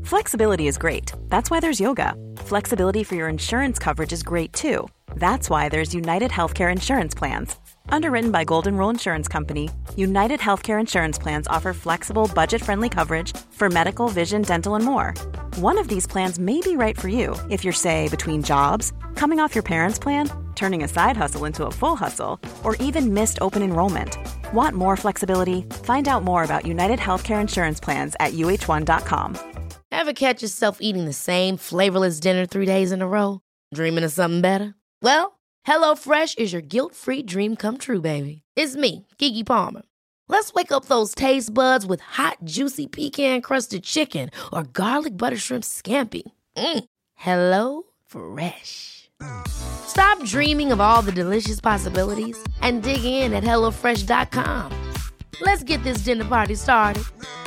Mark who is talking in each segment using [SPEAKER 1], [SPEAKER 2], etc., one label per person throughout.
[SPEAKER 1] Flexibility is great. That's why there's yoga. Flexibility for your insurance coverage is great too. That's why there's United Healthcare Insurance Plans. Underwritten by Golden Rule Insurance Company, United Healthcare Insurance Plans offer flexible, budget-friendly coverage for medical, vision, dental, and more. One of these plans may be right for you if you're, say, between jobs, coming off your parents' plan, turning a side hustle into a full hustle, or even missed open enrollment. Want more flexibility? Find out more about United Healthcare Insurance Plans at uh1.com.
[SPEAKER 2] Ever catch yourself eating the same flavorless dinner 3 days in a row? Dreaming of something better? Well, HelloFresh is your guilt-free dream come true, baby. It's me, Keke Palmer. Let's wake up those taste buds with hot, juicy pecan-crusted chicken or garlic butter shrimp scampi. Hello Fresh. Stop dreaming of all the delicious possibilities and dig in at HelloFresh.com. Let's get this dinner party started.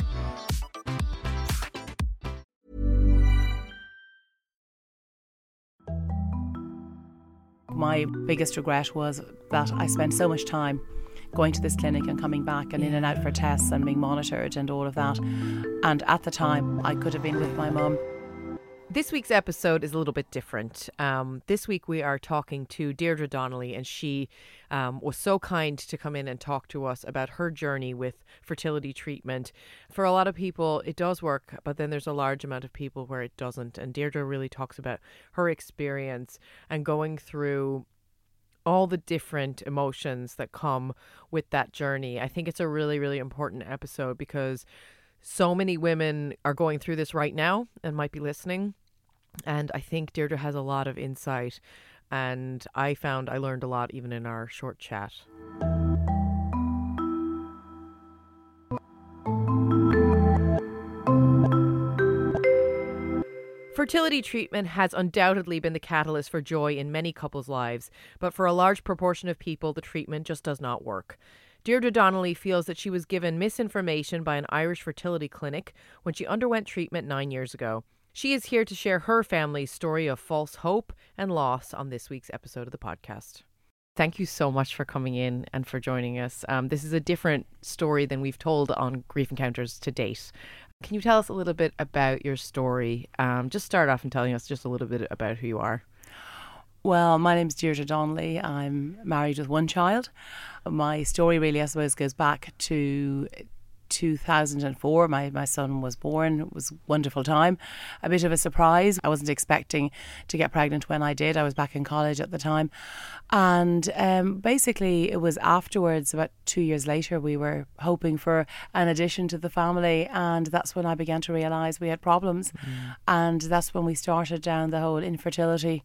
[SPEAKER 3] My biggest regret was that I spent so much time going to this clinic and coming back and in and out for tests and being monitored and all of that. And at the time, I could have been with my mum.
[SPEAKER 4] This week's episode is a little bit different. This week we are talking to Deirdre Donnelly, and she was so kind to come in and talk to us about her journey with fertility treatment. For a lot of people, it does work, but then there's a large amount of people where it doesn't. And Deirdre really talks about her experience and going through all the different emotions that come with that journey. I think it's a really, really important episode because so many women are going through this right now and might be listening. And I think Deirdre has a lot of insight. And I found I learned a lot even in our short chat. Fertility treatment has undoubtedly been the catalyst for joy in many couples' lives, but for a large proportion of people, the treatment just does not work. Deirdre Donnelly feels that she was given misinformation by an Irish fertility clinic when she underwent treatment 9 years ago. She is here to share her family's story of false hope and loss on this week's episode of the podcast. Thank you so much for coming in and for joining us. This is a different story than we've told on Grief Encounters to date. Can you tell us a little bit about your story? Just start off and telling us just a little bit about who you are.
[SPEAKER 3] Well, my name's Deirdre Donnelly. I'm married with one child. My story really, I suppose, goes back to 2004. My son was born. It was a wonderful time. A bit of a surprise. I wasn't expecting to get pregnant when I did. I was back in college at the time. And basically it was afterwards, about 2 years later, we were hoping for an addition to the family. And that's when I began to realise we had problems. And that's when we started down the whole infertility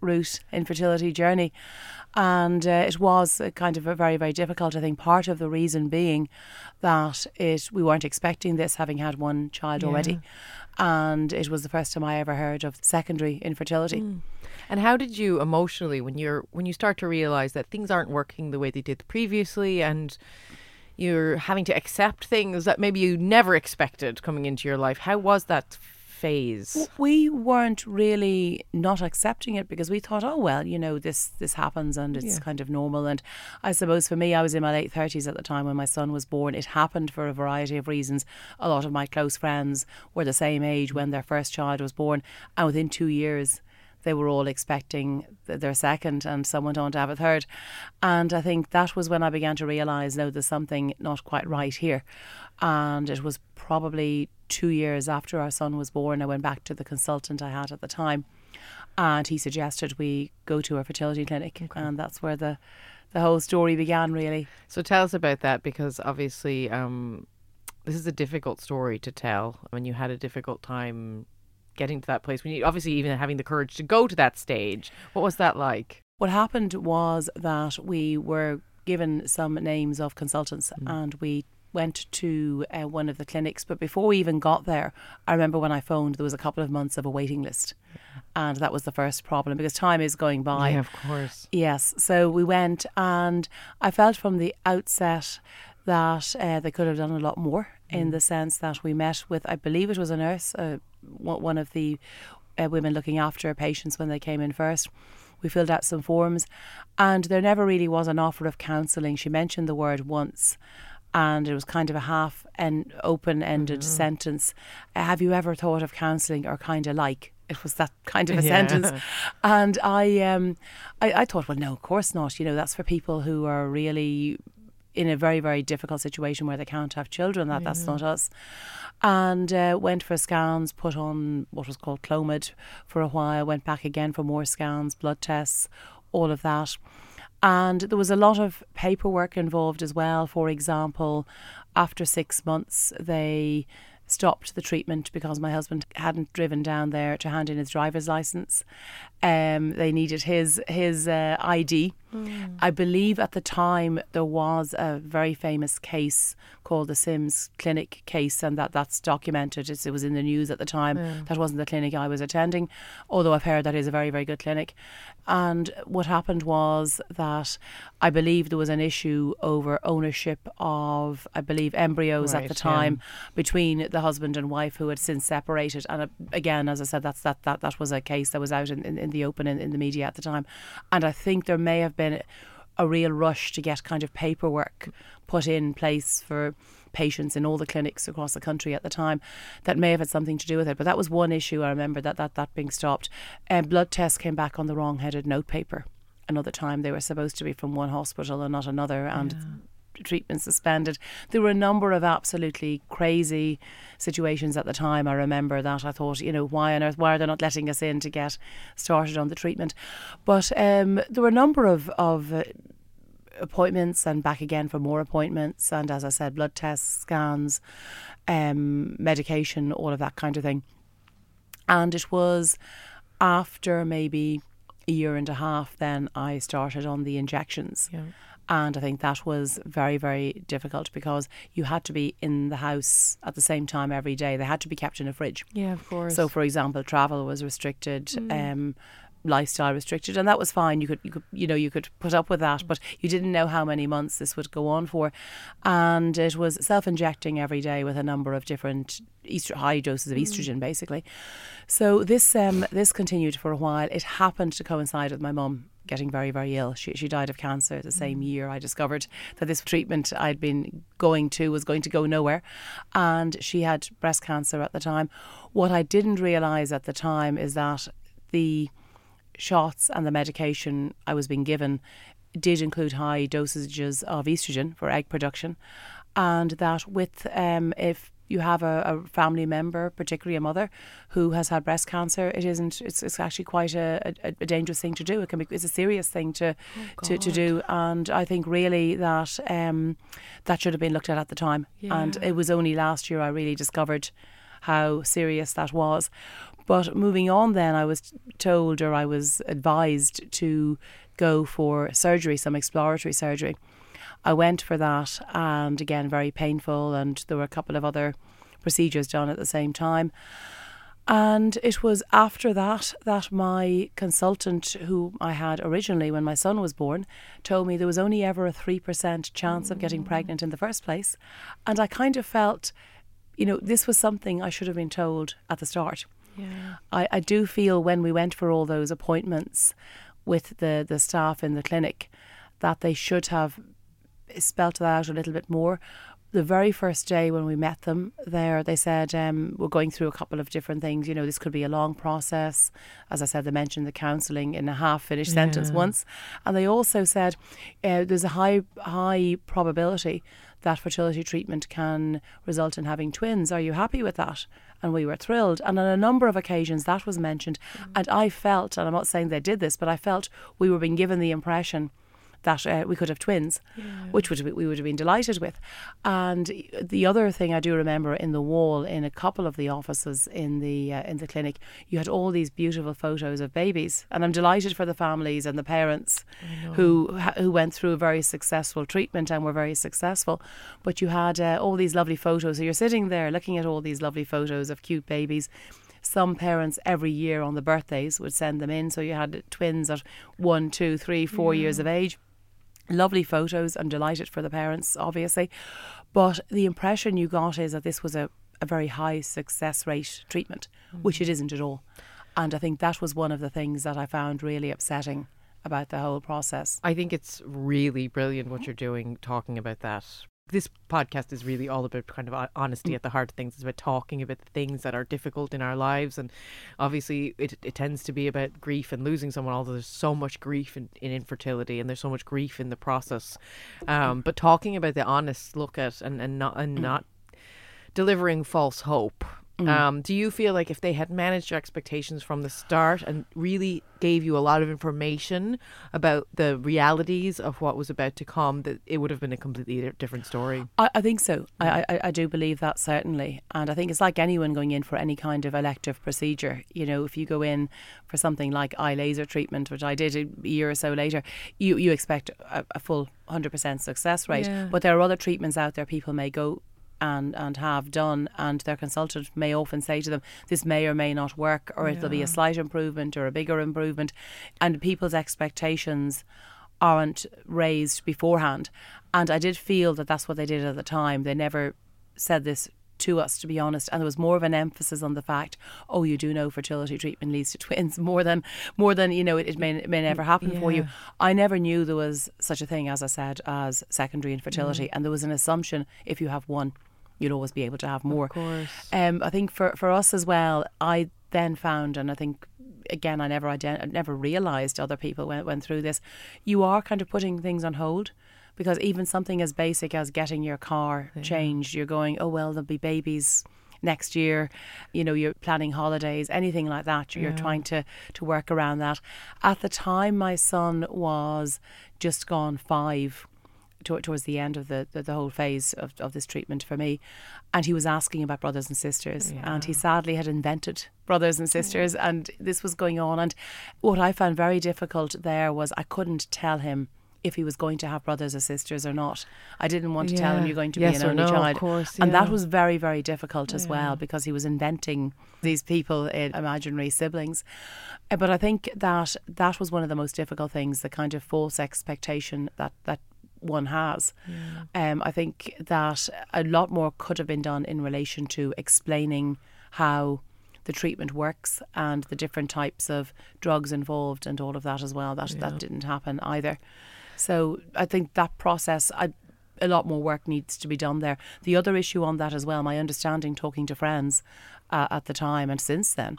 [SPEAKER 3] journey. And it was kind of a very, very difficult. I think part of the reason being that we weren't expecting this, having had one child already. And it was the first time I ever heard of secondary infertility.
[SPEAKER 4] And how did you emotionally, when you start to realise that things aren't working the way they did previously, and you're having to accept things that maybe you never expected coming into your life, how was that phase?
[SPEAKER 3] We weren't really not accepting it because we thought, oh well, this happens and it's kind of normal. And I suppose for me, I was in my late 30s at the time when my son was born. It happened for a variety of reasons. A lot of my close friends were the same age when their first child was born, and within 2 years they were all expecting their second, and some went on to have a third. And I think that was when I began to realise, no, there's something not quite right here. And it was probably 2 years after our son was born, I went back to the consultant I had at the time, and he suggested we go to a fertility clinic. Okay. And that's where the whole story began, really.
[SPEAKER 4] So tell us about that, because obviously this is a difficult story to tell. When you had a difficult time getting to that place, when you obviously even having the courage to go to that stage, what was that like?
[SPEAKER 3] What happened was that we were given some names of consultants, and we went to one of the clinics. But before we even got there, I remember when I phoned, there was a couple of months of a waiting list. And that was the first problem, because time is going by.
[SPEAKER 4] Yeah, of course.
[SPEAKER 3] Yes. So we went, and I felt from the outset that they could have done a lot more, in the sense that we met with, I believe it was a nurse, one of the women looking after patients when they came in first. We filled out some forms, and there never really was an offer of counselling. She mentioned the word once, And it was kind of a half and open-ended sentence. Have you ever thought of counselling, or kind of like? It was that kind of a sentence. And I thought, well, no, of course not. You know, that's for people who are really in a very, very difficult situation where they can't have children. That's not us. And went for scans, put on what was called Clomid for a while, went back again for more scans, blood tests, all of that. And there was a lot of paperwork involved as well. For example, after 6 months, they stopped the treatment because my husband hadn't driven down there to hand in his driver's license. They needed his ID. I believe at the time there was a very famous case called the Sims Clinic case, and that's documented. It was in the news at the time. That wasn't the clinic I was attending, although I've heard that is a very, very good clinic. And what happened was that I believe there was an issue over ownership of, I believe, embryos at the time between the husband and wife, who had since separated. And again, as I said, that was a case that was out in the open in the media at the time. And I think there may have been a real rush to get kind of paperwork put in place for patients in all the clinics across the country at the time that may have had something to do with it. But that was one issue I remember that being stopped. Blood tests came back on the wrong-headed notepaper. Another time they were supposed to be from one hospital and not another, and treatment suspended. There were a number of absolutely crazy situations at the time. I remember that. I thought, you know, why on earth, why are they not letting us in to get started on the treatment? But there were a number of appointments and back again for more appointments, and as I said, blood tests, scans, medication, all of that kind of thing. And it was after maybe a year and a half then I started on the injections. And I think that was very, very difficult because you had to be in the house at the same time every day. They had to be kept in a fridge.
[SPEAKER 4] Yeah, of course.
[SPEAKER 3] So, for example, travel was restricted, lifestyle restricted, and that was fine. You could put up with that, but you didn't know how many months this would go on for. And it was self-injecting every day with a number of different high doses of estrogen, basically. So this continued for a while. It happened to coincide with my mum getting very, very ill. She died of cancer the same year. I discovered that this treatment I'd been going to was going to go nowhere, and she had breast cancer at the time. What I didn't realise at the time is that the shots and the medication I was being given did include high dosages of estrogen for egg production, and that with if you have a family member, particularly a mother, who has had breast cancer, it's actually quite a dangerous thing to do. It's a serious thing to do, and I think really that that should have been looked at the time. And it was only last year I really discovered how serious that was. But moving on then, I was told, or I was advised to go for surgery, some exploratory surgery. I went for that, and again, very painful, and there were a couple of other procedures done at the same time. And it was after that my consultant, who I had originally when my son was born, told me there was only ever a 3% chance of getting pregnant in the first place. And I kind of felt, you know, this was something I should have been told at the start.
[SPEAKER 4] Yeah.
[SPEAKER 3] I do feel when we went for all those appointments with the staff in the clinic that they should have spelt that out a little bit more. The very first day when we met them there, they said, we're going through a couple of different things. You know, this could be a long process. As I said, they mentioned the counselling in a half-finished sentence once. And they also said there's a high probability that fertility treatment can result in having twins. Are you happy with that? And we were thrilled. And on a number of occasions that was mentioned. And I felt, and I'm not saying they did this, but I felt we were being given the impression that we could have twins, which we would have been delighted with. And the other thing I do remember, in the wall in a couple of the offices in the clinic, you had all these beautiful photos of babies, and I'm delighted for the families and the parents who went through a very successful treatment and were very successful. But you had all these lovely photos, so you're sitting there looking at all these lovely photos of cute babies. Some parents every year on the birthdays would send them in, so you had twins at 1, 2, 3, 4 years of age. Lovely photos. I'm delighted for the parents, obviously. But the impression you got is that this was a very high success rate treatment, which it isn't at all. And I think that was one of the things that I found really upsetting about the whole process.
[SPEAKER 4] I think it's really brilliant what you're doing, talking about that. this podcast is really all about kind of honesty at the heart of things. It's about talking about the things that are difficult in our lives, and obviously it tends to be about grief and losing someone, although there's so much grief in infertility and there's so much grief in the process. But talking about the honest look at and not delivering false hope. Do you feel like if they had managed your expectations from the start and really gave you a lot of information about the realities of what was about to come, that it would have been a completely different story?
[SPEAKER 3] I think so. I do believe that, certainly. And I think it's like anyone going in for any kind of elective procedure. You know, if you go in for something like eye laser treatment, which I did a year or so later, you expect a full 100% success rate.
[SPEAKER 4] Yeah.
[SPEAKER 3] But there are other treatments out there people may go and have done, and their consultant may often say to them, this may or may not work, or it'll be a slight improvement or a bigger improvement, and people's expectations aren't raised beforehand. And I did feel that that's what they did at the time. They never said this to us, to be honest, and there was more of an emphasis on the fact, oh, you do know fertility treatment leads to twins, more than you know, it may never happen for you. I never knew there was such a thing, as I said, as secondary infertility, and there was an assumption if you have one, you'll always be able to have more.
[SPEAKER 4] Of course.
[SPEAKER 3] I think for us as well, I then found, and I think again I never realised other people went through this, you are kind of putting things on hold, because even something as basic as getting your car changed, you're going, oh well, there'll be babies next year, you know, you're planning holidays, anything like that, you're trying to work around that. At the time, my son was just gone 5 towards the end of the whole phase of this treatment for me, and he was asking about brothers and sisters, and he sadly had invented brothers and sisters, and this was going on. And what I found very difficult there was I couldn't tell him if he was going to have brothers or sisters or not. I didn't want to tell him you're going to be an only child. Of course, and that was very, very difficult as well, because he was inventing these people in imaginary siblings. But I think that was one of the most difficult things, the kind of false expectation that one has. I think that a lot more could have been done in relation to explaining how the treatment works and the different types of drugs involved and all of that as well. That didn't happen either. So I think that process, a lot more work needs to be done there. The other issue on that as well, my understanding talking to friends at the time and since then,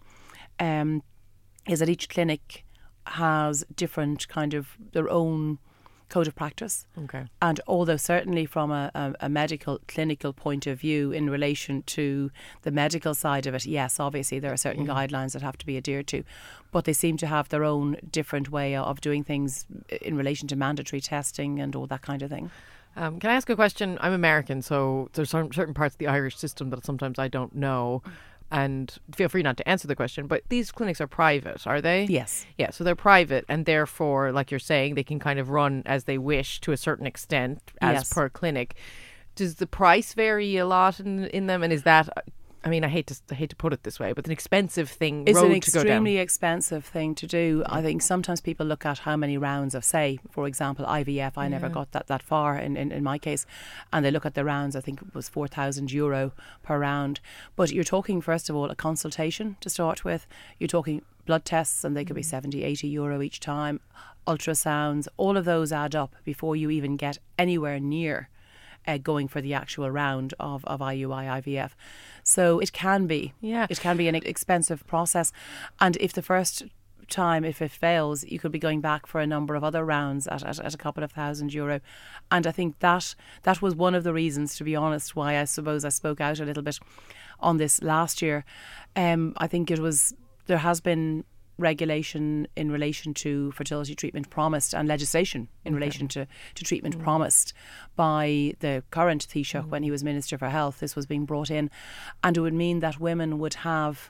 [SPEAKER 3] is that each clinic has different kind of their own code of practice.
[SPEAKER 4] Okay.
[SPEAKER 3] And although certainly from a medical clinical point of view in relation to the medical side of it, yes, obviously there are certain guidelines that have to be adhered to, but they seem to have their own different way of doing things in relation to mandatory testing and all that kind of thing.
[SPEAKER 4] Can I ask a question? I'm American, so there's certain parts of the Irish system that sometimes I don't know. And feel free not to answer the question, but these clinics are private, are they?
[SPEAKER 3] Yes.
[SPEAKER 4] Yeah, so they're private, and therefore, like you're saying, they can kind of run as they wish to a certain extent as per clinic. Does the price vary a lot in them? And is that, I mean, I hate to put it this way, but it's an expensive thing.
[SPEAKER 3] It's an
[SPEAKER 4] to go down.
[SPEAKER 3] extremely expensive thing to do. I think sometimes people look at how many rounds of, say, for example, IVF. I never got that far in my case, and they look at the rounds. I think it was €4,000 per round. But you're talking, first of all, a consultation to start with. You're talking blood tests, and they could be €70-80 each time. Ultrasounds, all of those add up before you even get anywhere near going for the actual round of IUI IVF. So it can be an expensive process. And if the first time, if it fails, you could be going back for a number of other rounds at a couple of €1,000. And I think that was one of the reasons, to be honest, why I suppose I spoke out a little bit on this last year. I think there has been regulation in relation to fertility treatment promised, and legislation in relation to treatment promised by the current Taoiseach when he was Minister for Health. This was being brought in, and it would mean that women would have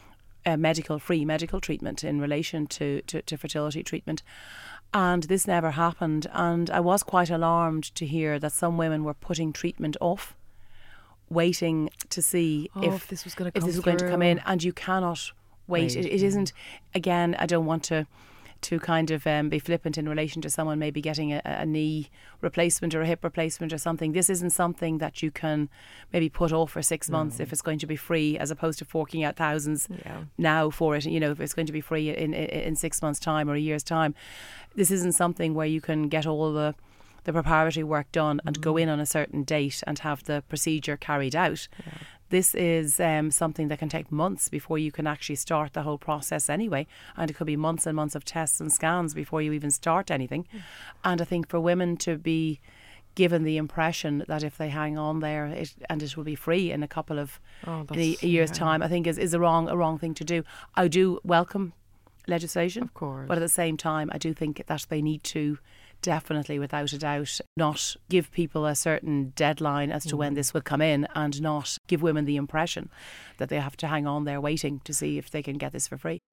[SPEAKER 3] free medical treatment in relation to fertility treatment. And this never happened, and I was quite alarmed to hear that some women were putting treatment off, waiting to see if this was going to come in, and you cannot wait. It isn't, again, I don't want to kind of be flippant in relation to someone maybe getting a knee replacement or a hip replacement or something. This isn't something that you can maybe put off for 6 months if it's going to be free, as opposed to forking out thousands now for it. You know, if it's going to be free in 6 months' time or a year's time. This isn't something where you can get all the the preparatory work done and go in on a certain date and have the procedure carried out. Yeah. This is something that can take months before you can actually start the whole process anyway. And it could be months and months of tests and scans before you even start anything. And I think for women to be given the impression that if they hang on there it will be free in a couple of a year's time, I think is a wrong thing to do. I do welcome legislation,
[SPEAKER 4] of course,
[SPEAKER 3] but at the same time I do think that they need to definitely, without a doubt, not give people a certain deadline as to when this will come in, and not give women the impression that they have to hang on there waiting to see if they can get this for free.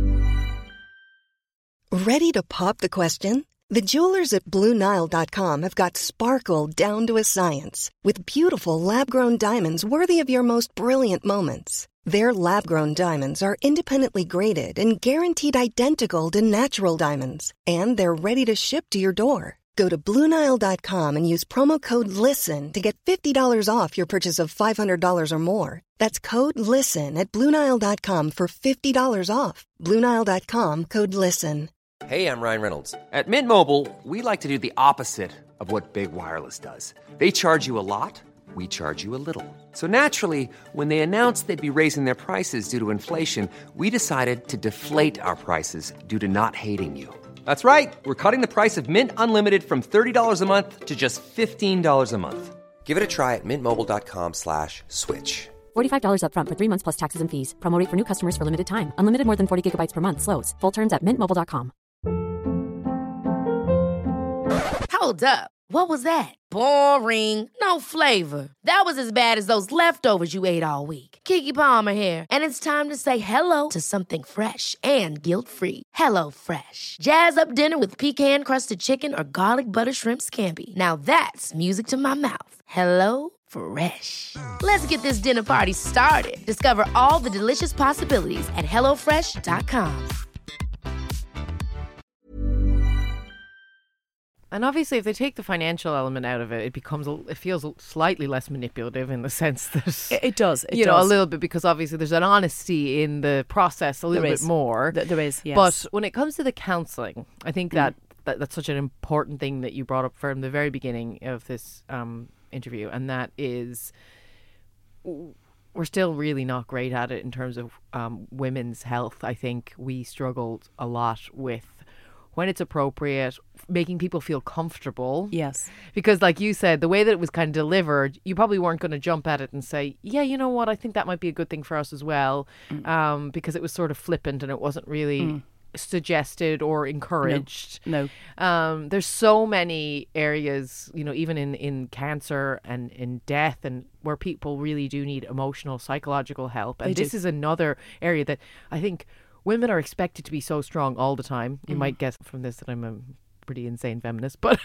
[SPEAKER 5] Ready to pop the question? The jewelers at BlueNile.com have got sparkle down to a science with beautiful lab-grown diamonds worthy of your most brilliant moments. Their lab-grown diamonds are independently graded and guaranteed identical to natural diamonds, and they're ready to ship to your door. Go to BlueNile.com and use promo code LISTEN to get $50 off your purchase of $500 or more. That's code LISTEN at BlueNile.com for $50 off. BlueNile.com, code LISTEN.
[SPEAKER 6] Hey, I'm Ryan Reynolds. At Mint Mobile, we like to do the opposite of what Big Wireless does. They charge you a lot. We charge you a little. So naturally, when they announced they'd be raising their prices due to inflation, we decided to deflate our prices due to not hating you. That's right. We're cutting the price of Mint Unlimited from $30 a month to just $15 a month. Give it a try at mintmobile.com/switch.
[SPEAKER 7] $45 up front for 3 months plus taxes and fees. Promo rate for new customers for limited time. Unlimited more than 40 gigabytes per month. Slows full terms at mintmobile.com.
[SPEAKER 2] Hold up. What was that? Boring. No flavor. That was as bad as those leftovers you ate all week. Keke Palmer here, and it's time to say hello to something fresh and guilt-free. Hello Fresh. Jazz up dinner with pecan-crusted chicken or garlic butter shrimp scampi. Now that's music to my mouth. Hello Fresh. Let's get this dinner party started. Discover all the delicious possibilities at HelloFresh.com.
[SPEAKER 4] And obviously, if they take the financial element out of it, it feels slightly less manipulative in the sense that
[SPEAKER 3] it does.
[SPEAKER 4] It does. A little bit, because obviously there's an honesty in the process a little bit more.
[SPEAKER 3] There is, yes.
[SPEAKER 4] But when it comes to the counselling, I think that's such an important thing that you brought up from the very beginning of this interview, and that is we're still really not great at it in terms of women's health. I think we struggled a lot with, when it's appropriate, making people feel comfortable.
[SPEAKER 3] Yes.
[SPEAKER 4] Because like you said, the way that it was kind of delivered, you probably weren't going to jump at it and say, yeah, you know what, I think that might be a good thing for us as well. Because it was sort of flippant and it wasn't really suggested or encouraged.
[SPEAKER 3] No.
[SPEAKER 4] There's so many areas, even in cancer and in death, and where people really do need emotional, psychological help. And this is another area that I think women are expected to be so strong all the time. You might guess from this that I'm a pretty insane feminist, but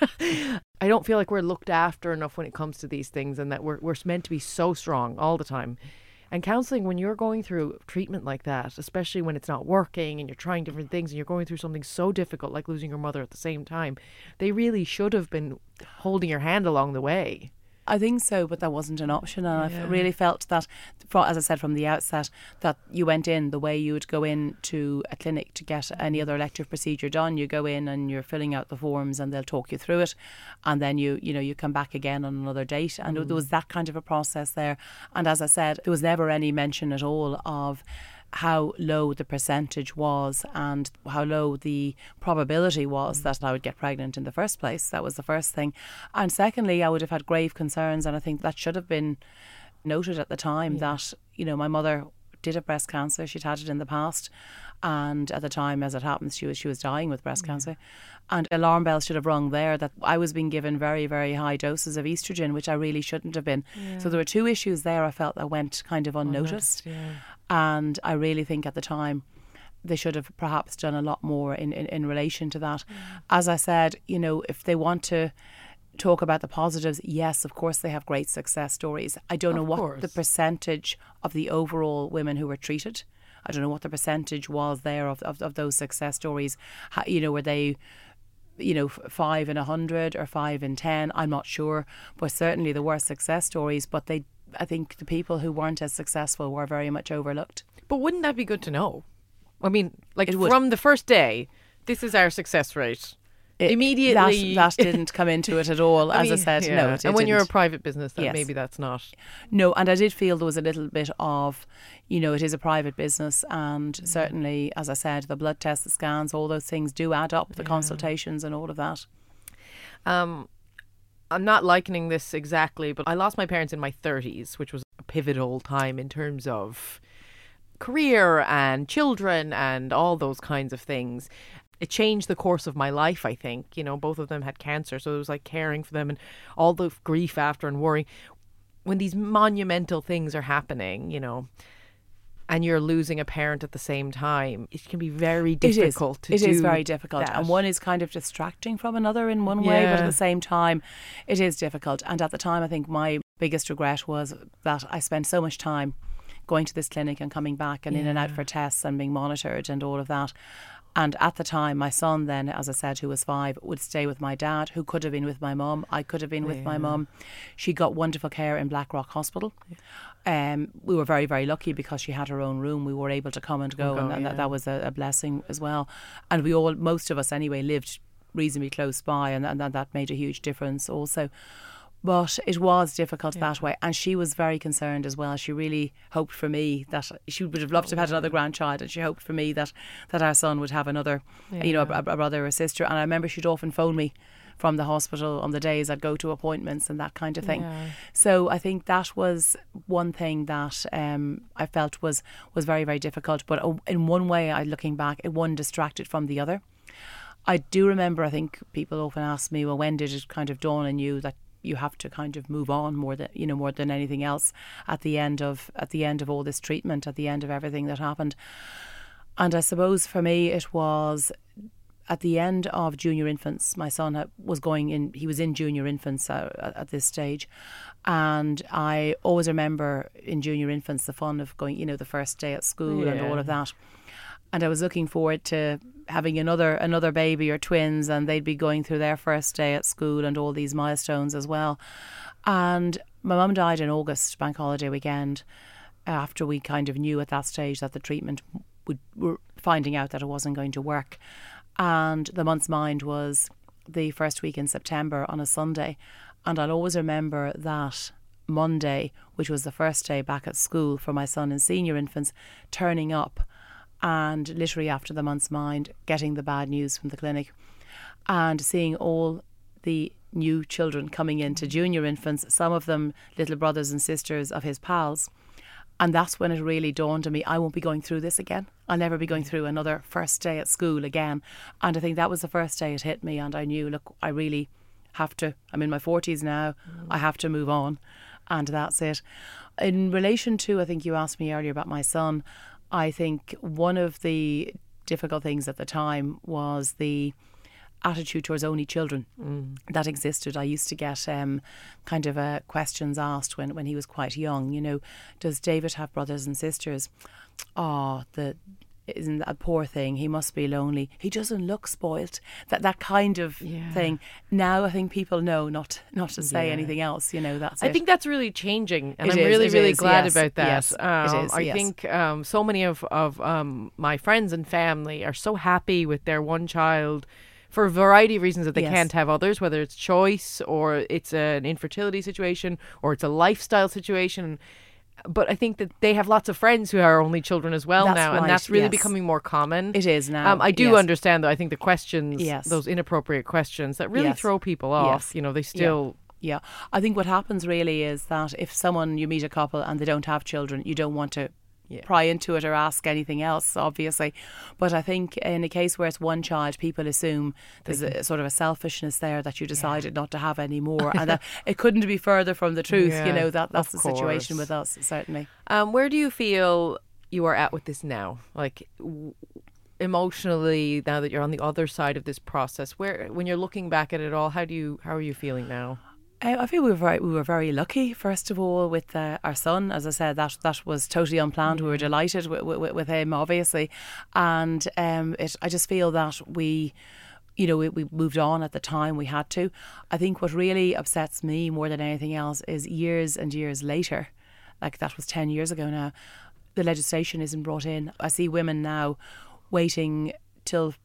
[SPEAKER 4] I don't feel like we're looked after enough when it comes to these things, and that we're meant to be so strong all the time. And counselling, when you're going through treatment like that, especially when it's not working and you're trying different things and you're going through something so difficult like losing your mother at the same time, they really should have been holding your hand along the way.
[SPEAKER 3] I think so, but that wasn't an option, and I really felt that, as I said from the outset, that you went in the way you would go in to a clinic to get any other elective procedure done. You go in and you're filling out the forms, and they'll talk you through it, and then you come back again on another date, and there was that kind of a process there. And as I said, there was never any mention at all of how low the percentage was and how low the probability was that I would get pregnant in the first place. That was the first thing. And secondly, I would have had grave concerns, and I think that should have been noted at the time that, my mother did have breast cancer. She'd had it in the past, and at the time, as it happens, she was dying with breast cancer. And alarm bells should have rung there that I was being given very, very high doses of estrogen, which I really shouldn't have been. So there were two issues there I felt that went kind of unnoticed. And I really think at the time they should have perhaps done a lot more in relation to that. As I said, if they want to talk about the positives, yes, of course they have great success stories. I don't know what the percentage of the overall women who were treated. I don't know what the percentage was there of those success stories. Were they 5 in 100 or 5 in 10? I'm not sure, but certainly there were success stories, but I think the people who weren't as successful were very much overlooked.
[SPEAKER 4] But wouldn't that be good to know? I mean, from the first day, this is our success rate. immediately
[SPEAKER 3] that didn't come into it at all. I said,
[SPEAKER 4] yeah.
[SPEAKER 3] no, it
[SPEAKER 4] and when you're a
[SPEAKER 3] didn't.
[SPEAKER 4] private business,
[SPEAKER 3] Yes.
[SPEAKER 4] maybe that's not.
[SPEAKER 3] No, and I did feel there was a little bit of, it is a private business, and certainly, as I said, the blood tests, the scans, all those things do add up, the consultations and all of that.
[SPEAKER 4] I'm not likening this exactly, but I lost my parents in my 30s, which was a pivotal time in terms of career and children and all those kinds of things. It changed the course of my life, I think. Both of them had cancer, so it was like caring for them and all the grief after and worrying. When these monumental things are happening, and you're losing a parent at the same time, it can be very difficult to do.
[SPEAKER 3] It is very difficult.
[SPEAKER 4] that.
[SPEAKER 3] And one is kind of distracting from another in one way, but at the same time, it is difficult. And at the time, I think my biggest regret was that I spent so much time going to this clinic and coming back and in and out for tests and being monitored and all of that. And at the time, my son then, as I said, who was 5, would stay with my dad, who could have been with my mum. I could have been with my mum. She got wonderful care in Blackrock Hospital. We were very, very lucky because she had her own room. We were able to come and go, and that was a blessing as well. And most of us anyway, lived reasonably close by, and that made a huge difference also. But it was difficult that way. And she was very concerned as well. She really hoped for me that she would have loved to have had another grandchild. And she hoped for me that our son would have another, a brother or sister. And I remember she'd often phone me from the hospital on the days I'd go to appointments and that kind of thing. Yeah. So I think that was one thing that I felt was very, very difficult. But in one way, looking back, one distracted from the other. I do remember, I think people often ask me, well, when did it kind of dawn on you that you have to kind of move on more than anything else at the end of all this treatment, at the end of everything that happened. And I suppose for me it was at the end of junior infants. My son he was in junior infants at this stage, and I always remember in junior infants the fun of going, the first day at school and all of that. And I was looking forward to having another baby or twins, and they'd be going through their first day at school and all these milestones as well. And my mum died in August, bank holiday weekend, after we kind of knew at that stage that the treatment we're finding out that it wasn't going to work. And the month's mind was the first week in September on a Sunday. And I'll always remember that Monday, which was the first day back at school for my son in senior infants, turning up and literally after the month's mind getting the bad news from the clinic and seeing all the new children coming into junior infants, some of them little brothers and sisters of his pals. And that's when it really dawned on me, I won't be going through this again. I'll never be going through another first day at school again. And I think that was the first day it hit me, and I knew, look, I really have to, I'm in my 40s now, I have to move on, and that's it. In relation to, I think you asked me earlier about my son, I think one of the difficult things at the time was the attitude towards only children that existed. I used to get kind of questions asked when he was quite young, does David have brothers and sisters? Isn't that a poor thing? He must be lonely. He doesn't look spoilt. That kind of thing. Now I think people know not to say anything else. That's it.
[SPEAKER 4] I think that's really changing, and I'm really glad about that.
[SPEAKER 3] Yes, it is.
[SPEAKER 4] I think so many of my friends and family are so happy with their one child for a variety of reasons that they can't have others, whether it's choice or it's an infertility situation or it's a lifestyle situation. But I think that they have lots of friends who are only children as well now, and that's really becoming more common.
[SPEAKER 3] It is now.
[SPEAKER 4] I do understand, though. I think the questions, those inappropriate questions that really throw people off, they still...
[SPEAKER 3] Yeah. I think what happens really is that if you meet a couple and they don't have children, you don't want to pry into it or ask anything else, obviously. But I think in a case where it's one child, people assume there's a sort of a selfishness there that you decided not to have any more, and that it couldn't be further from the truth. That's the situation with us, certainly.
[SPEAKER 4] Where do you feel you are at with this now? Like emotionally, now that you're on the other side of this process, when you're looking back at it all, how are you feeling now?
[SPEAKER 3] I feel we were very lucky, first of all, with our son. As I said, that was totally unplanned. We were delighted with him, obviously. And I just feel that we moved on at the time we had to. I think what really upsets me more than anything else is years and years later, like that was 10 years ago now, the legislation isn't brought in. I see women now waiting till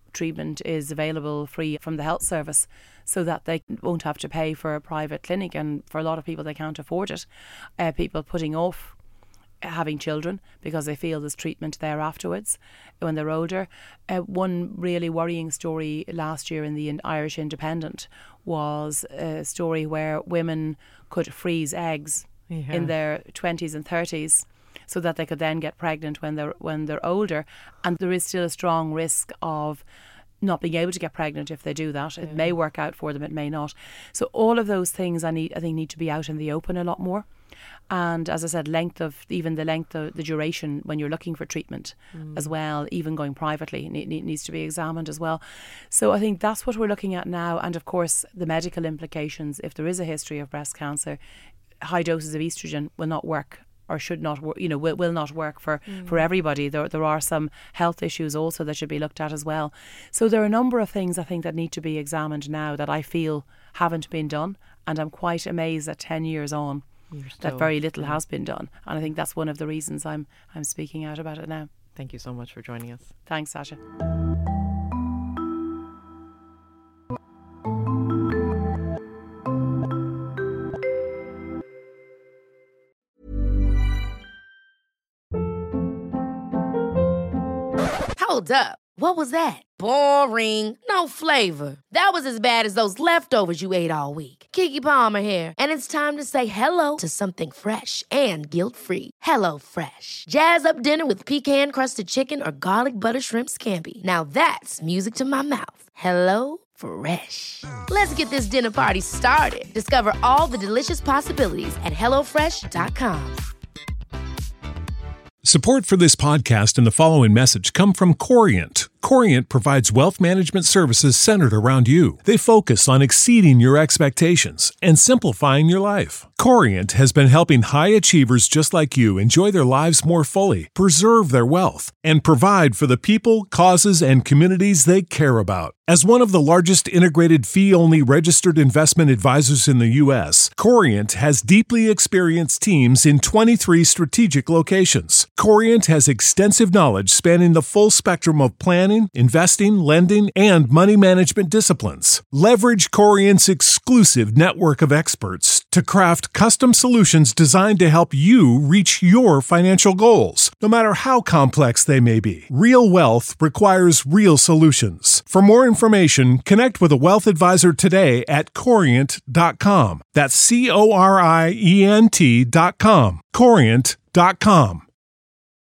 [SPEAKER 3] treatment is available free from the health service, so that they won't have to pay for a private clinic. And for a lot of people, they can't afford it. People putting off having children because they feel there's treatment there afterwards when they're older. One really worrying story last year in the Irish Independent was a story where women could freeze eggs in their 20s and 30s so that they could then get pregnant when they're older. And there is still a strong risk of not being able to get pregnant if they do that. It may work out for them, it may not. So all of those things I think need to be out in the open a lot more. And as I said, the duration when you're looking for treatment as well, even going privately, needs to be examined as well. So I think that's what we're looking at now. And of course, the medical implications, if there is a history of breast cancer, high doses of estrogen will not work, or should not work, will not work for everybody. There are some health issues also that should be looked at as well. So there are a number of things I think that need to be examined now that I feel haven't been done. And I'm quite amazed that 10 years on, that very little has been done. And I think that's one of the reasons I'm speaking out about it now.
[SPEAKER 4] Thank you so much for joining us.
[SPEAKER 3] Thanks, Sasha.
[SPEAKER 2] Hold up. What was that? Boring. No flavor. That was as bad as those leftovers you ate all week. Keke Palmer here. And it's time to say hello to something fresh and guilt-free. Hello Fresh. Jazz up dinner with pecan-crusted chicken or garlic butter shrimp scampi. Now that's music to my mouth. Hello Fresh. Let's get this dinner party started. Discover all the delicious possibilities at HelloFresh.com.
[SPEAKER 8] Support for this podcast and the following message come from Corient. Corient provides wealth management services centered around you. They focus on exceeding your expectations and simplifying your life. Corient has been helping high achievers just like you enjoy their lives more fully, preserve their wealth, and provide for the people, causes, and communities they care about. As one of the largest integrated fee-only registered investment advisors in the U.S., Corient has deeply experienced teams in 23 strategic locations. Corient has extensive knowledge spanning the full spectrum of planning, investing, lending, and money management disciplines. Leverage Corient's exclusive network of experts to craft custom solutions designed to help you reach your financial goals, no matter how complex they may be. Real wealth requires real solutions. For more information, connect with a wealth advisor today at Corient.com. That's Corient.com. Corient.com.